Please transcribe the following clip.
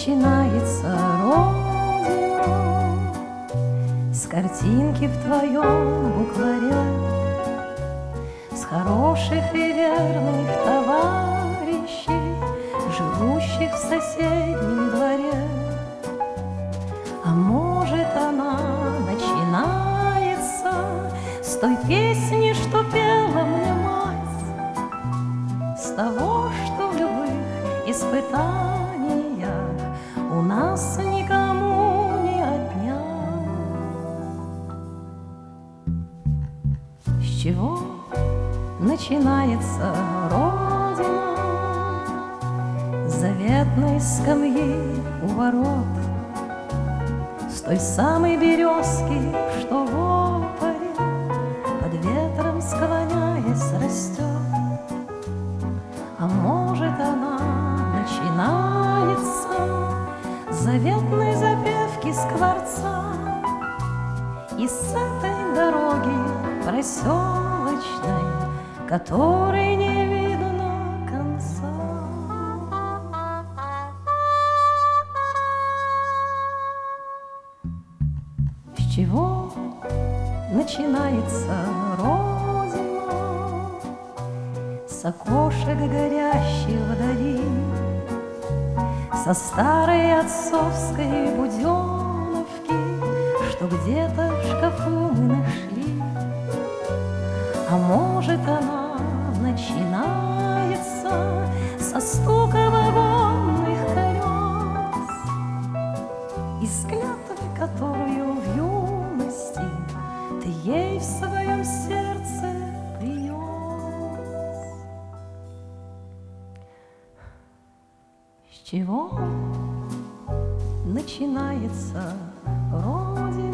начинается Родина с картинки в твоем букваре, с хороших и верных товарищей, живущих в соседнем дворе. А может, она начинается с той песни, что пела мне мать, с того, что в любых испытаниях у нас никому не отнять. С чего начинается Родина? С заветной скамьи у ворот, с той самой березки, что в опоре под ветром склоняясь растет. А может, она начинается с заветной запевки скворца и с этой дороги проселочной, которой не видно конца. С чего начинается Родина? С окошек горящих вдали, со старой отцовской буденовки, что где-то в шкафу мы нашли. А может, она начинается со стука вагонных колес и с клятвы, которую в юности ты ей в своем сердце принес. С чего начинается Родина?